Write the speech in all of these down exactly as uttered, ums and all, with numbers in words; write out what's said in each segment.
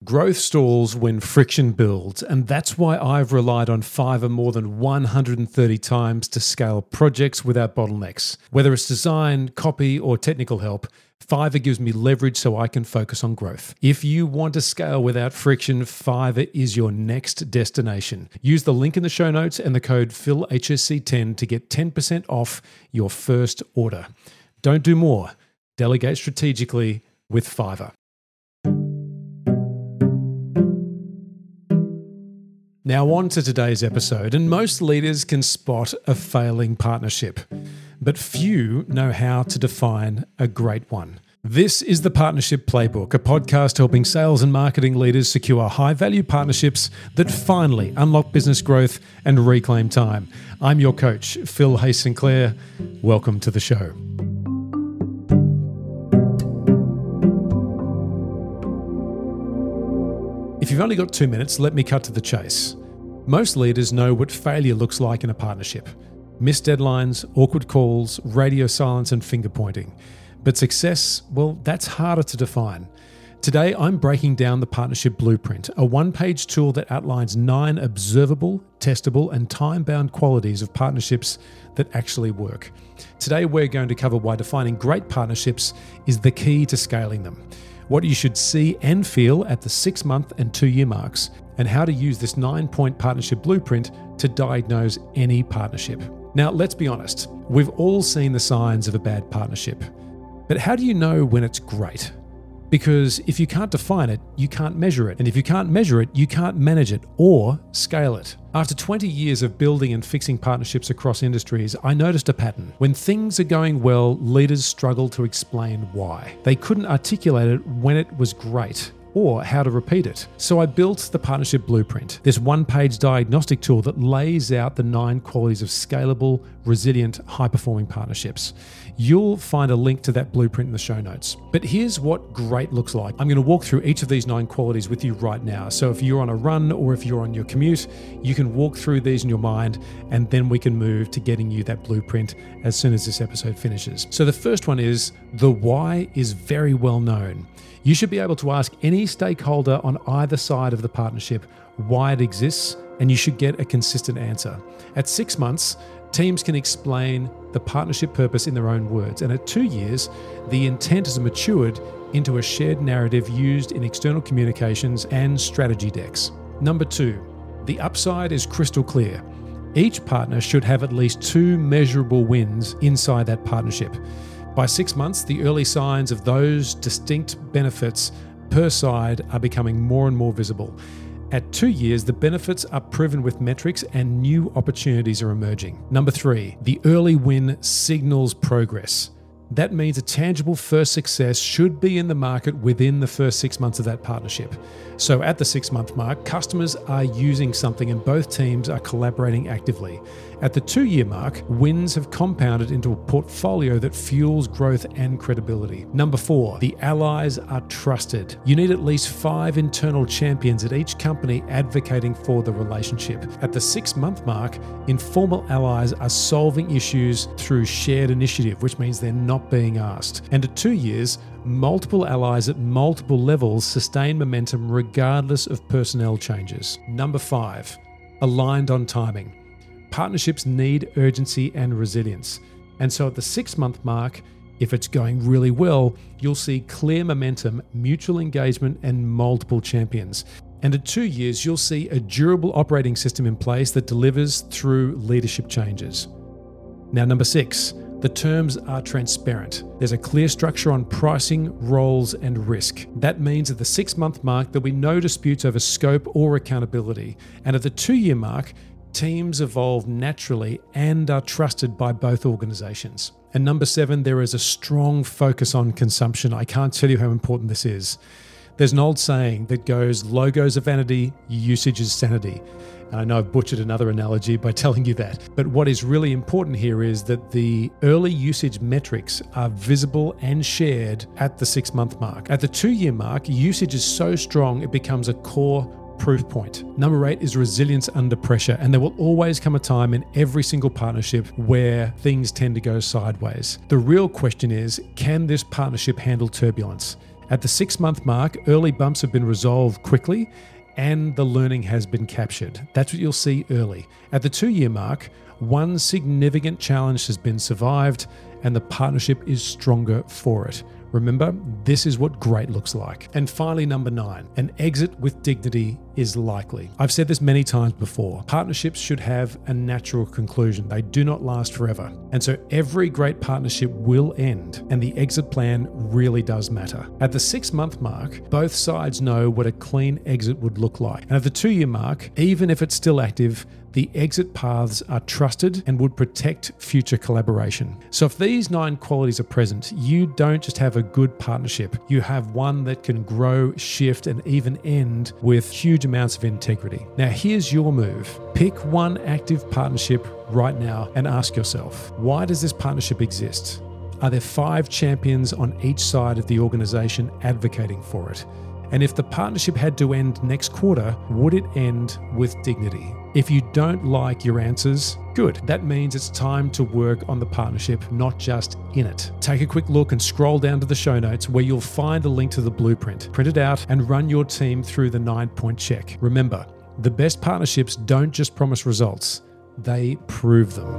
Growth stalls when friction builds, and that's why I've relied on Fiverr more than one hundred thirty times to scale projects without bottlenecks. Whether it's design, copy, or technical help, Fiverr gives me leverage so I can focus on growth. If you want to scale without friction, Fiverr is your next destination. Use the link in the show notes and the code Phil H S C ten to get ten percent off your first order. Don't do more. Delegate strategically with Fiverr. Now on to today's episode, and most leaders can spot a failing partnership, but few know how to define a great one. This is the Partnership Playbook, a podcast helping sales and marketing leaders secure high-value partnerships that finally unlock business growth and reclaim time. I'm your coach, Phil Hayes Sinclair. Welcome to the show. If you've only got two minutes, let me cut to the chase. Most leaders know what failure looks like in a partnership. Missed deadlines, awkward calls, radio silence, and finger pointing. But success, well, that's harder to define. Today, I'm breaking down the Partnership Blueprint, a one-page tool that outlines nine observable, testable, and time-bound qualities of partnerships that actually work. Today, we're going to cover why defining great partnerships is the key to scaling them, what you should see and feel at the six-month and two-year marks, and how to use this nine-point partnership blueprint to diagnose any partnership. Now, let's be honest. We've all seen the signs of a bad partnership. But how do you know when it's great? Because if you can't define it, you can't measure it. And if you can't measure it, you can't manage it or scale it. After twenty years of building and fixing partnerships across industries, I noticed a pattern. When things are going well, leaders struggle to explain why. They couldn't articulate it when it was great, or how to repeat it. So I built the Partnership Blueprint, this one-page diagnostic tool that lays out the nine qualities of scalable, resilient, high-performing partnerships. You'll find a link to that blueprint in the show notes. But here's what great looks like. I'm going to walk through each of these nine qualities with you right now. So if you're on a run or if you're on your commute, you can walk through these in your mind, and then we can move to getting you that blueprint as soon as this episode finishes. So the first one is, the why is very well known. You should be able to ask any stakeholder on either side of the partnership why it exists, and you should get a consistent answer. At six months, teams can explain the partnership purpose in their own words, and at two years, the intent is matured into a shared narrative used in external communications and strategy decks. Number two, the upside is crystal clear. Each partner should have at least two measurable wins inside that partnership. By six months, the early signs of those distinct benefits per side are becoming more and more visible. At two years, the benefits are proven with metrics and new opportunities are emerging. Number three, the early win signals progress. That means a tangible first success should be in the market within the first six months of that partnership. So at the six-month mark, customers are using something and both teams are collaborating actively. At the two-year mark, wins have compounded into a portfolio that fuels growth and credibility. Number four, the allies are trusted. You need at least five internal champions at each company advocating for the relationship. At the six-month mark, informal allies are solving issues through shared initiative, which means they're not being asked. And at two years, multiple allies at multiple levels sustain momentum regardless of personnel changes. Number five, aligned on timing. Partnerships need urgency and resilience. And so at the six-month mark, if it's going really well, you'll see clear momentum, mutual engagement, and multiple champions. And at two years, you'll see a durable operating system in place that delivers through leadership changes. Now, number six, the terms are transparent. There's a clear structure on pricing, roles, and risk. That means at the six-month mark, there'll be no disputes over scope or accountability. And at the two-year mark, teams evolve naturally and are trusted by both organizations. And number seven, there is a strong focus on consumption. I can't tell you how important this is. There's an old saying that goes, logos are vanity, usage is sanity. And I know I've butchered another analogy by telling you that. But what is really important here is that the early usage metrics are visible and shared at the six-month mark. At the two-year mark, usage is so strong it becomes a core proof point. Number eight is resilience under pressure, and there will always come a time in every single partnership where things tend to go sideways. The real question is, can this partnership handle turbulence? At the six-month mark, early bumps have been resolved quickly and the learning has been captured. That's what you'll see early. At the two-year mark, one significant challenge has been survived and the partnership is stronger for it. Remember, this is what great looks like. And finally, number nine, an exit with dignity is likely. I've said this many times before. Partnerships should have a natural conclusion. They do not last forever. And so every great partnership will end, and the exit plan really does matter. At the six-month mark, both sides know what a clean exit would look like. And at the two-year mark, even if it's still active, the exit paths are trusted and would protect future collaboration. So if these nine qualities are present, you don't just have a good partnership, you have one that can grow, shift, and even end with huge amounts of integrity. Now here's your move. Pick one active partnership right now and ask yourself, why does this partnership exist? Are there five champions on each side of the organization advocating for it? And if the partnership had to end next quarter, would it end with dignity? If you don't like your answers, good. That means it's time to work on the partnership, not just in it. Take a quick look and scroll down to the show notes where you'll find a link to the blueprint. Print it out and run your team through the nine-point check. Remember, the best partnerships don't just promise results, they prove them.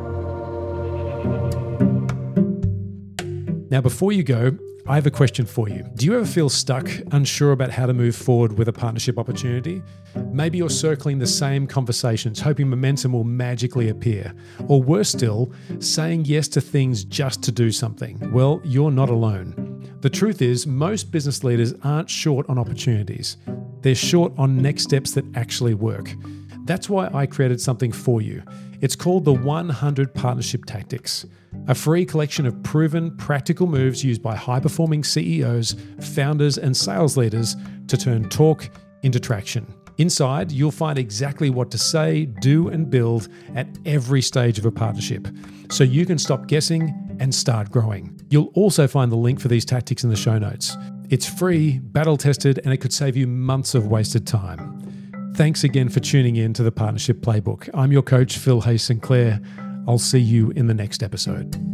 Now, before you go, I have a question for you. Do you ever feel stuck, unsure about how to move forward with a partnership opportunity? Maybe you're circling the same conversations, hoping momentum will magically appear. Or worse still, saying yes to things just to do something. Well, you're not alone. The truth is, most business leaders aren't short on opportunities. They're short on next steps that actually work. That's why I created something for you. It's called the one hundred Partnership Tactics, a free collection of proven, practical moves used by high-performing C E Os, founders, and sales leaders to turn talk into traction. Inside, you'll find exactly what to say, do, and build at every stage of a partnership, so you can stop guessing and start growing. You'll also find the link for these tactics in the show notes. It's free, battle-tested, and it could save you months of wasted time. Thanks again for tuning in to the Partnership Playbook. I'm your coach, Phil Hayes Sinclair. I'll see you in the next episode.